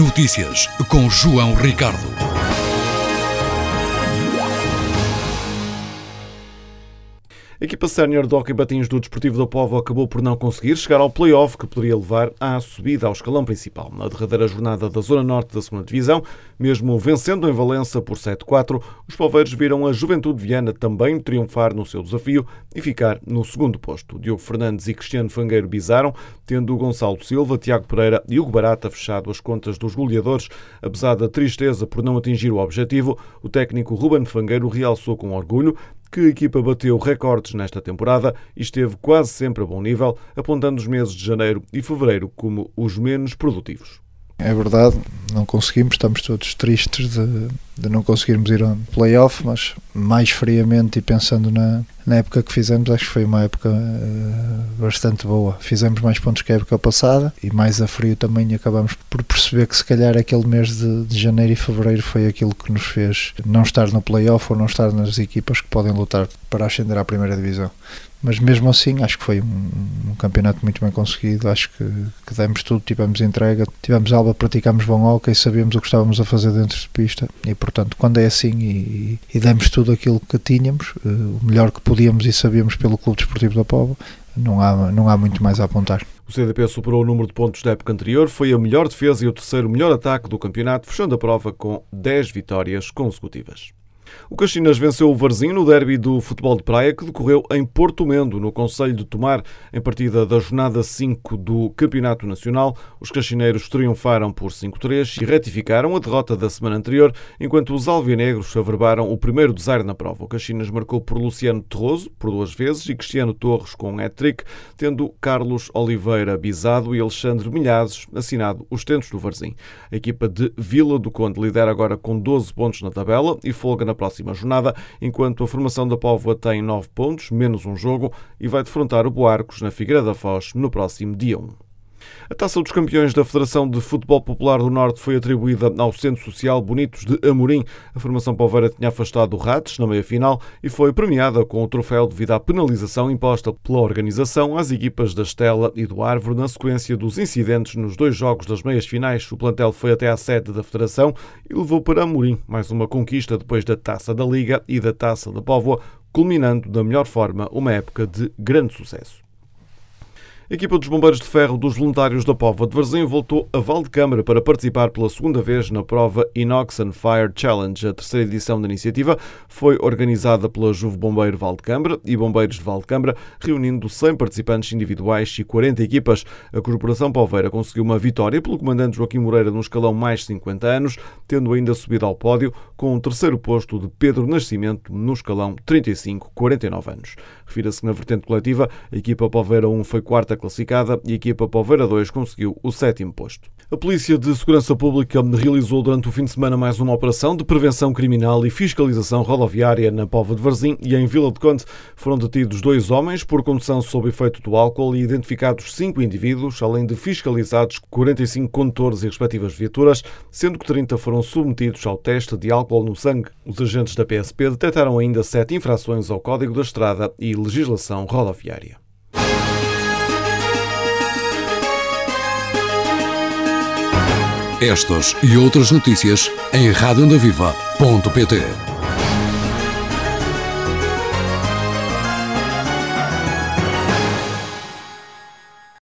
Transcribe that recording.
Notícias com João Ricardo. A equipa sénior de hóquei patins do Desportivo da Póvoa acabou por não conseguir chegar ao play-off que poderia levar à subida ao escalão principal. Na derradeira jornada da Zona Norte da 2ª Divisão, mesmo vencendo em Valença por 7-4, os poveiros viram a Juventude Viana também triunfar no seu desafio e ficar no segundo posto. Diogo Fernandes e Cristiano Fangueiro bizaram, tendo Gonçalo Silva, Tiago Pereira e Hugo Barata fechado as contas dos goleadores. Apesar da tristeza por não atingir o objetivo, o técnico Ruben Fangueiro realçou com orgulho que a equipa bateu recordes nesta temporada e esteve quase sempre a bom nível, apontando os meses de janeiro e fevereiro como os menos produtivos. É verdade, não conseguimos, estamos todos tristes de não conseguirmos ir ao play-off, mas mais friamente e pensando na época que fizemos, acho que foi uma época bastante boa. Fizemos mais pontos que a época passada e mais a frio também, e acabamos por perceber que se calhar aquele mês de janeiro e fevereiro foi aquilo que nos fez não estar no play-off ou não estar nas equipas que podem lutar para ascender à primeira divisão. Mas mesmo assim acho que foi um campeonato muito bem conseguido, acho que demos tudo, tivemos entrega, tivemos alba, praticámos bom hóquei, sabíamos o que estávamos a fazer dentro de pista e portanto quando é assim e demos tudo aquilo que tínhamos, o melhor que podíamos e sabíamos pelo Clube Desportivo da Póvoa, não há muito mais a apontar. O CDP superou o número de pontos da época anterior, foi a melhor defesa e o terceiro melhor ataque do campeonato, fechando a prova com 10 vitórias consecutivas. O Caxinas venceu o Varzim no derby do futebol de praia que decorreu em Porto Mendo, no concelho de Tomar, em partida da jornada 5 do Campeonato Nacional. Os caxineiros triunfaram por 5-3 e retificaram a derrota da semana anterior, enquanto os alvinegros averbaram o primeiro desaire na prova. O Caxinas marcou por Luciano Terroso, por 2 vezes, e Cristiano Torres com um hat-trick, tendo Carlos Oliveira bizado e Alexandre Milhazes assinado os tentos do Varzim. A equipa de Vila do Conde lidera agora com 12 pontos na tabela e folga na próxima jornada, enquanto a formação da Póvoa tem 9 pontos, menos um jogo, e vai defrontar o Boarcos na Figueira da Foz no próximo dia 1. A Taça dos Campeões da Federação de Futebol Popular do Norte foi atribuída ao Centro Social Bonitos de Amorim. A formação poveira tinha afastado o Rates na meia-final e foi premiada com o troféu devido à penalização imposta pela organização às equipas da Estela e do Árvore na sequência dos incidentes nos 2 jogos das meias-finais. O plantel foi até à sede da Federação e levou para Amorim mais uma conquista depois da Taça da Liga e da Taça da Póvoa, culminando da melhor forma uma época de grande sucesso. A equipa dos Bombeiros de Ferro dos Voluntários da Póvoa de Varzim voltou a Valdecâmara para participar pela segunda vez na prova Inox and Fire Challenge. A terceira edição da iniciativa foi organizada pela Juve Bombeiro Valdecâmara e Bombeiros de Valdecâmara, reunindo 100 participantes individuais e 40 equipas. A Corporação Poveira conseguiu uma vitória pelo comandante Joaquim Moreira no escalão mais 50 anos, tendo ainda subido ao pódio com o terceiro posto de Pedro Nascimento no escalão 35-49 anos. Refira-se que na vertente coletiva, a equipa Poveira 1 foi quarta classificada e a equipa Poveira 2 conseguiu o 7º posto. A Polícia de Segurança Pública realizou durante o fim de semana mais uma operação de prevenção criminal e fiscalização rodoviária na Póvoa de Varzim e em Vila de Conde. Foram detidos 2 homens por condução sob efeito do álcool e identificados 5 indivíduos, além de fiscalizados 45 condutores e respectivas viaturas, sendo que 30 foram submetidos ao teste de álcool no sangue. Os agentes da PSP detectaram ainda 7 infrações ao Código da Estrada e legislação rodoviária. Estas e outras notícias em radioondaviva.pt.